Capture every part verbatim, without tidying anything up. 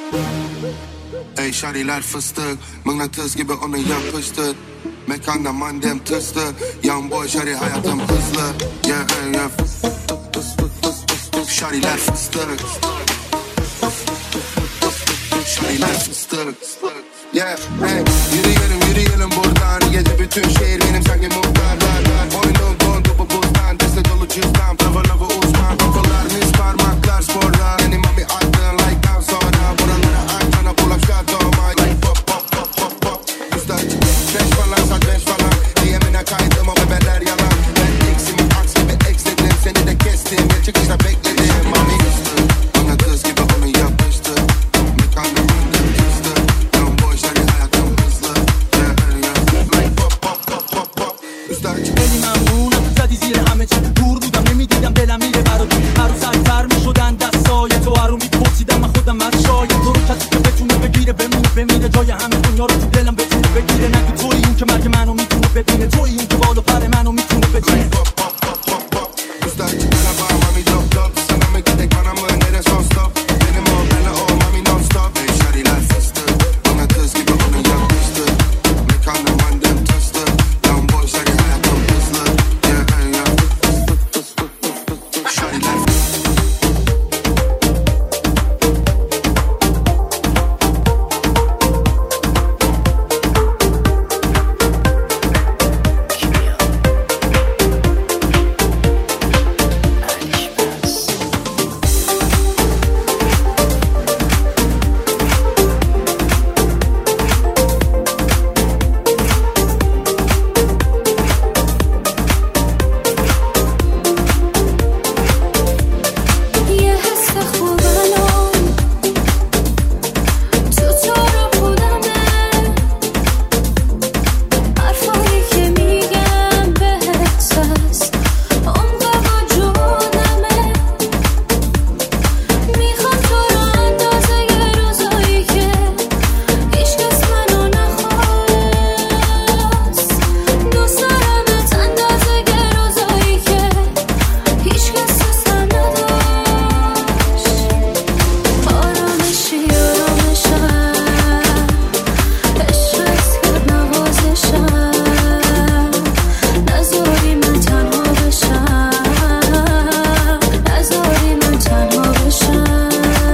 Ey şariler fıstık, mıknatıs gibi onu yapıştır. Mekanda mandem tıstık, young boy şari hayatım hızlı. Yeah yeah, şariler fıstık, şariler fıstık. Yeah, hey, yürüyelim yürüyelim buradan. Gece bütün şehir benim sanki muhtarlar. Oyunum dondu bu buzdan, deste dolu cüzdan. Tavırla bu uzman, kokular mis parmaklar sporlar. Benim mami aydın like'dan sonra. Buralara aktana pull up shot on my like pop pop pop pop pop. Üstad, beş falan sat beş falan. Diyemine kaydım o bebeler yalan. Ben eksimi aks gibi eksledim, seni de kestim. Ve çıkışta bekledim mami. Bana kız gibi onu yapıştı. Mekanda mandem kızdı. Young boy şari hayatım hızlı. Yeah yeah, like pop pop pop pop pop. Üstad, خیلی ممنونم زدی زیر همه چی دور بودم نمیدیدم دلم میره برات هر روز سرتر میشدن دستای تو هر رو میپرسیدم من خودم از شاید تو رو کسی که بتونه بگیره بمونه بمیره جای همه دنیا رو تو دلم بتونه بگیره نگو توی اون که مرگ منو میتونه ببینه توی اون که بالا پر منو میتونه بچینه Üstad, bana bağ mami drop top. Sana mı gidek bana mı nere son stop. Benim o benle o mami non stop. Ey şariler fıstık, bana kız gibi onu yapıştı. Mekanda mandem tıstı. Young boy şari hayatım hızlı. Yeah yeah, şariler fıstık. یه حس خوب الان تو تو رو خودمه حرفایی که میگم بهت هست عمق وجودمه میخوام تو رو اندازه یه روزایی که هیچکس منو نخواست دوست دارمت اندازه یه روزایی که هیچکس دوستم نداشت آرامشی آرامشم عشقت کرد نوازشم نذاری من تنها بشم نذاری من تنها بشم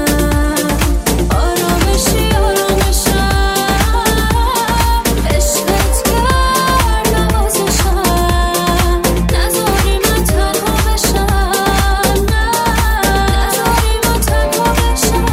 آرامشی آرامشم عشقت کرد نوازشم نذاری من تنها بشم نذاری من تنها بشم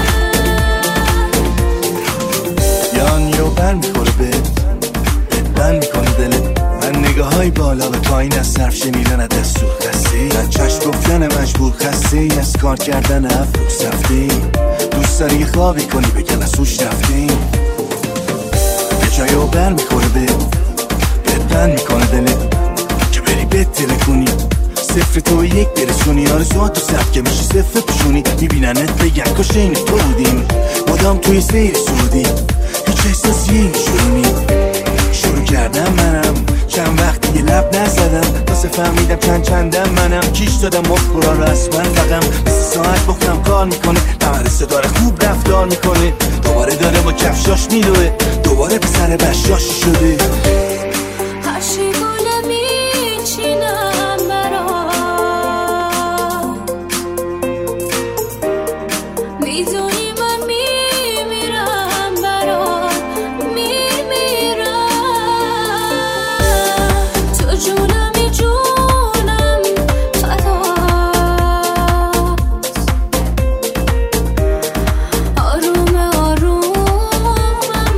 یان یو بر میخوره بهت بند میکنه دلت من نگاه های بالا به پایین از صرف شنیدن از سوخ خستی من چشم گفتن مجبور خستی از کار کردن افروز رفتی دوست داری یه خوابی کنی بگن از سوش رفتی یه جایی رو بر میخوره بهت بهت بند میکنه دلت که بری بهت کنی صفر تو یک برسونی آرزوات تو سبکه میشی صفر پشونی میبیننت بگن کاش این تو بودیم مدام توی سیر سعودی هیچ احساسیه نشونی شروع کردم منم چند وقت دیگه لب نزدم واسه فهمیدم چند چندم منم کیش دادم مخورا رو اصلا رقم سی ساعت بخونم کار میکنه مدرسه داره خوب رفتار میکنه دوباره داره با کفشاش میدوه دوباره پسر بشاشی شده هر چی گونه میچینم برات میدونی من میمیرم برات میمیرم تو جونمی جونم فداست آروم آرومم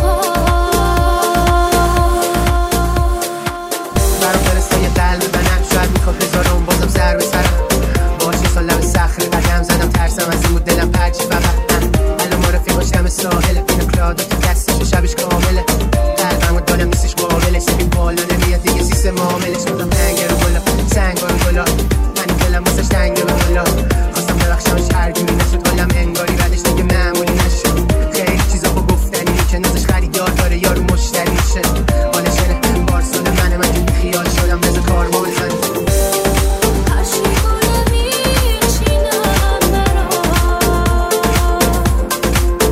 باهات برام فرستای قلب منم شاید میخواد بذارم بازم سر به سرم باشه سالم سخری قدم زدم ترسم از این بود دلم پرچی فقط الان معرفی باشم ساحل بینم کلادا تو دستش و شبش کامله قلبم و دالم نیستش قابلش ببین بالا نمیاد دیگه سیستم معاملش بودم هنگر و گلا سنگ و گلا من این دلم واسش تنگه به گلا خواستم ببخشمش هرگی نشد حالم انگاری بعدش دیگه معمولی نشد خیلی چیزا با گفتنی که نازش خریدار داره یارو مشتریشه حالش اینه بارسال منه من که خیال شدم بذار کار ما بزنیم هر چی گونه میچینم برات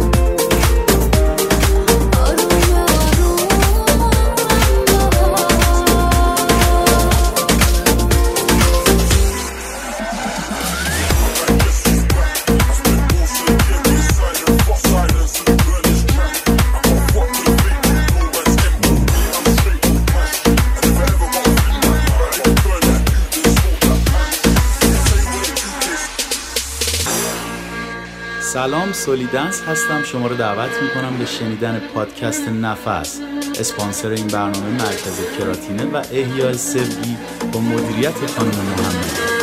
سلام، سولیدنس هستم. شما رو دعوت میکنم به شنیدن پادکست نفس. اسپانسر این برنامه مرکز کراتینه و احیاء سبگی با مدیریت خانم محمد.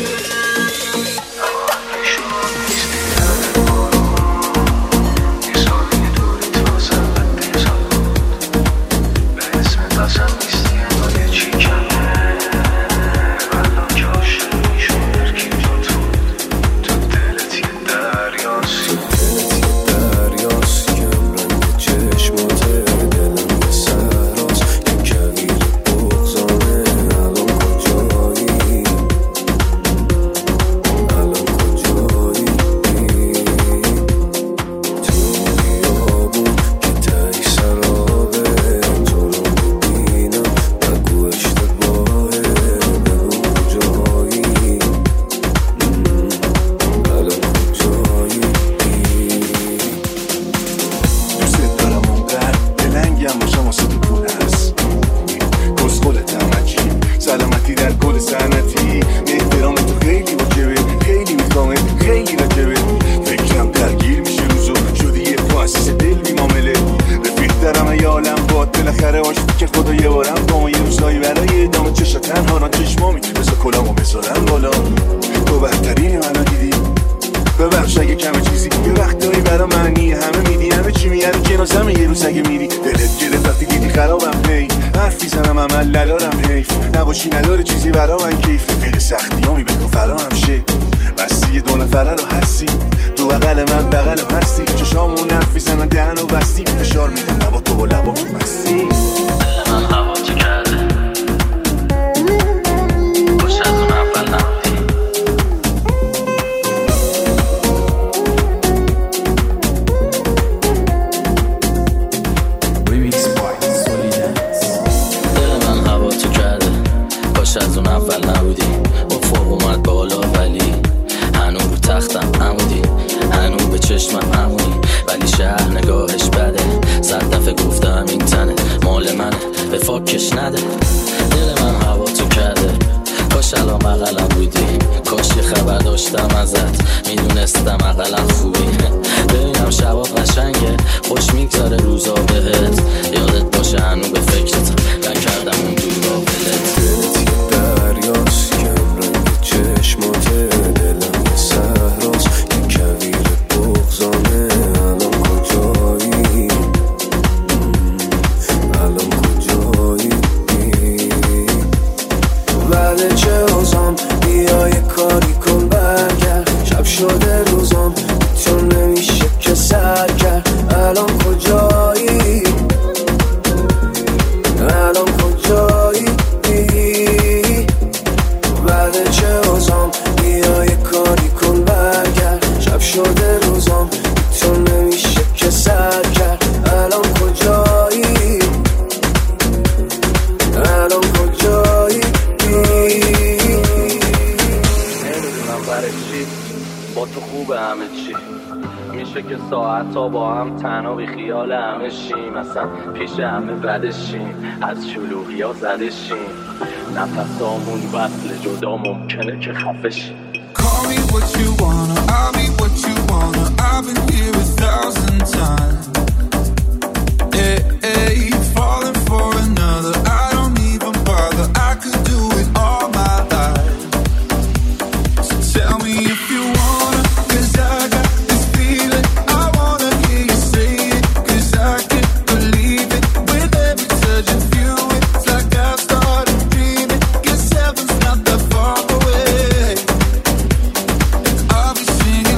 از شلوغی ها زده شیم، نفسامون وصل جدا ممکنه که خفه شیم. Call me what you wanna, I'll be what you wanna. I've been here a thousand times. Hey, hey, falling for another, I don't even bother. I could do it all my life. So tell me if you wanna, 'cause I got this feeling. I wanna hear you say it, 'cause I can't believe it. With every touch of you, it's like I've started dreaming. 'Cause heaven's not that far away. I'll be singing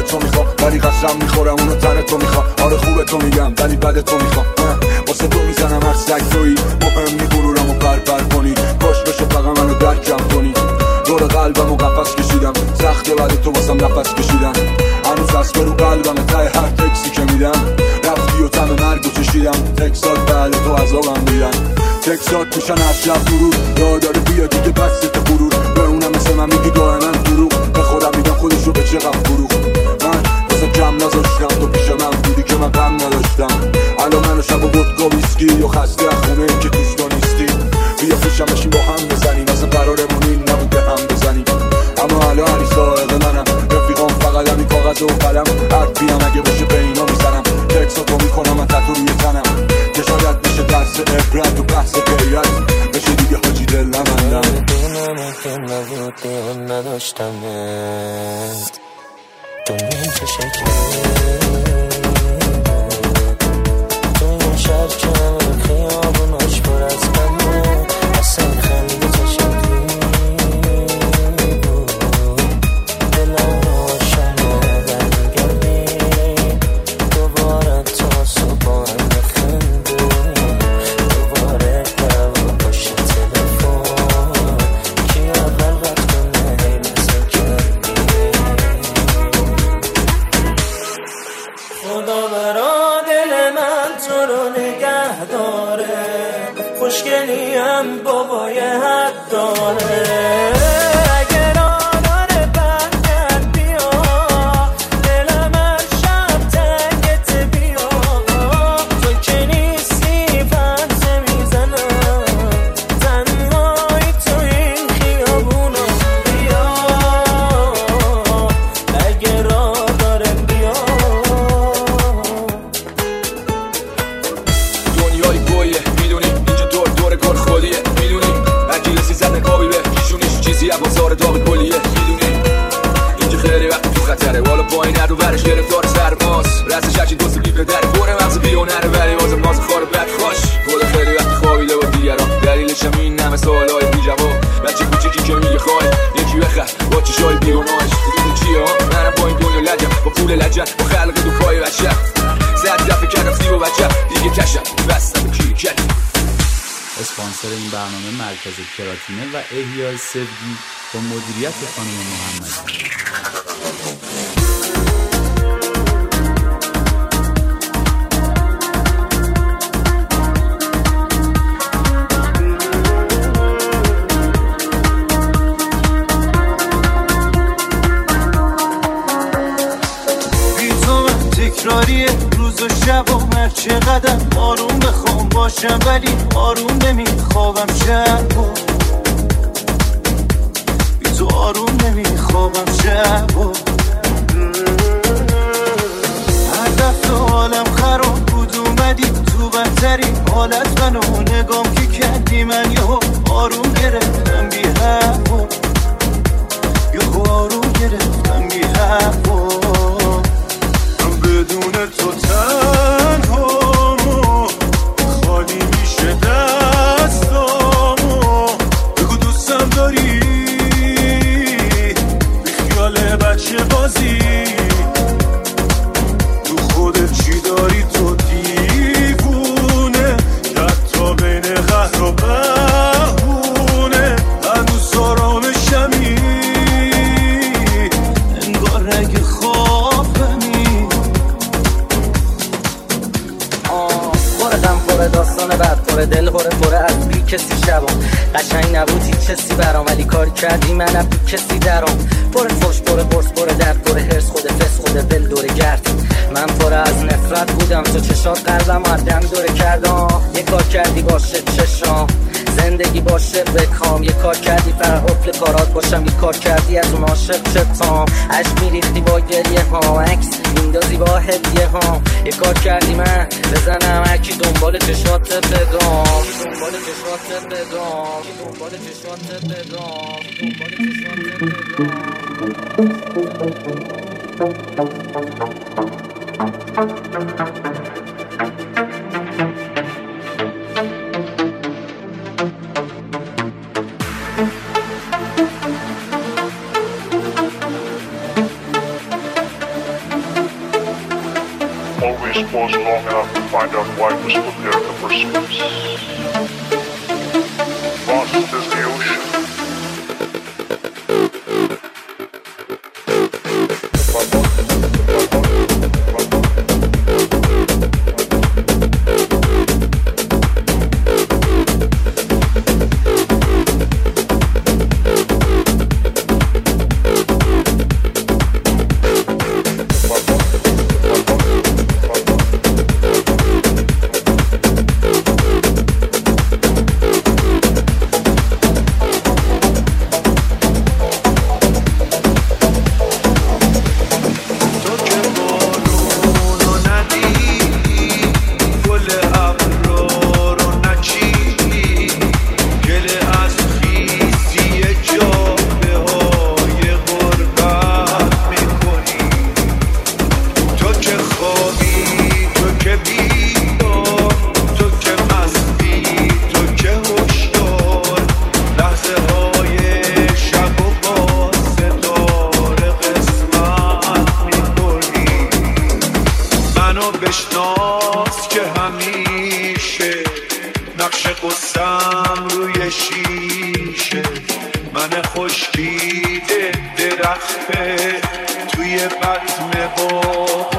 تو میخوام ولی قسم میخورم اونو تن تو میخوام. آره خوبه تو میگم ولی بد تو میخوام. واسه تو میزنم هر سگ تویی، مهم نی غرورم و پر پر کنی. کاش بشه فقط منو درکم کنی. دور قلبم و قفص کشیدم، سخته ولی تو واسم نفس کشیدم. هنوز هست برو قلبم ته هر تکسی که میدم. رفتی و تم مرگو چشیدم، تکسات بله تو عذابم دیدن. تکسات میشن از شب درود، یاداره بیا دیگه بس ست غرور. به اونم مثل من میگی دائما دروغ، به خودم میگم خودشو به چقدر فروغ. من واسه کم نذاشتم تو پیش من بودی که من غم نداشتم. الان منو شب و ودکا ویسکی و خسته خونه که توش تو نیستی. بیا پیشم بشیم با هم بزنیم، اصلا قرارمون این نبود به هم بزنیم. اما الان علی سائق منم، رفیقام فقط همین کاغذ و قلم. حرفیم اگه باشه به اینا میزنم، تکساتو میکنم من تتو روی تنم. که شاید بشه درس عبرت و بحث غیرت، بشه دیگه حاجی دل نمندم. بدونم که نبود دیون نداشتمت، دنیا که شکل تو این شهر که همه خیابوناش پر از غمه. اصلا خنده تو شکلی بود، دلم روشنه برمیگردی دوباره تا صبح بخنده. دوباره دوا پشت تلفن کی اول وقت کنه هی مثل کردی. خدا برا دل من تو رو نگه داره، خوشگلیم بابای حد داره. اگر آناره برگرد بیا، دلم هر شب تنگت بیا. تو که نیستی پرسه میزنم، تنهایی تو این خیابونا. بیا اگر راه داره بیا. دنیای گویه میدونی، اینجا دور دور کار خودیه میدونی. اگیلسی زن قابی به کشونیش چیزی بازار داغ گلیه میدونی. اینجا خیلی وقت تو خطره، والا پایین رو برش گرفتار سرماس. رسش هرچی دوستی بی پدره بره مغز بیونره، ولی بازم ماز خار بد خوش. خدا خیلی وقت خوابیده با دیگران، دلیلش هم این همه سوالای بی جواب. بچه کوچیکی که میگه خواهی یکی بخر با چشای بیگناهش. میدونی چیه ها منم با این دنیا لجم، با پول لجم، با خلق دو پای بچه. زد دفعه کردم سی و بچه دیگه کشم بستم کی کردم. اسپانسر این برنامه مرکز کراتینه و احیای سفگی با مدیریت خانم محمدی. تکراریه روز و شب و هر چقدر آروم بخوام باشم، ولی آروم نمیخوابم شب و بی تو آروم نمیخوابم شب و هر دفعه حالم خراب بود اومدی تو بدترین حالت منو نگام که کردی. من یهو آروم گرفتم بی حرف و یهو آروم گرفتم بی حرف و بدون تو تنهامو خالی میشه دستامو. بگو دوستم داری بی خیال بچه بازی، تو خودت چی داری تو دیوونه که حتی بین قهر و بهونه هنوز آرامشمی. انگار اگه خوابمی پر داستان بعد پر دل پر پر از بی کسی شبام. قشنگ نبود هیچ کسی برام، ولی کار کردی من از بی کسی درام. پر فوش پر برس پر درد پر هرس، خود فس خود دل دور گرد. من پر از نفرت بودم، تو چشات قلبم آدم دوره کردم. یه کار کردی باشه چشام، زندگی باشه بکام. یه کار کردی فقط افل کارات باشم، یه کار کردی از اون عاشق شتام. عشق میریختی با گریه ها، عکس میندازی با هدیه ها. یه کار کردی من بزنم هرکی دنبال چشات بدام، دنبال چشات بدام، دنبال چشات بدام، دنبال چشات بدام. always pause long enough to find out why it was put there in the first place. Vast is the ocean. بشناس که همیشه نقش قصم روی شیشه من خشکیده درخته توی بطن با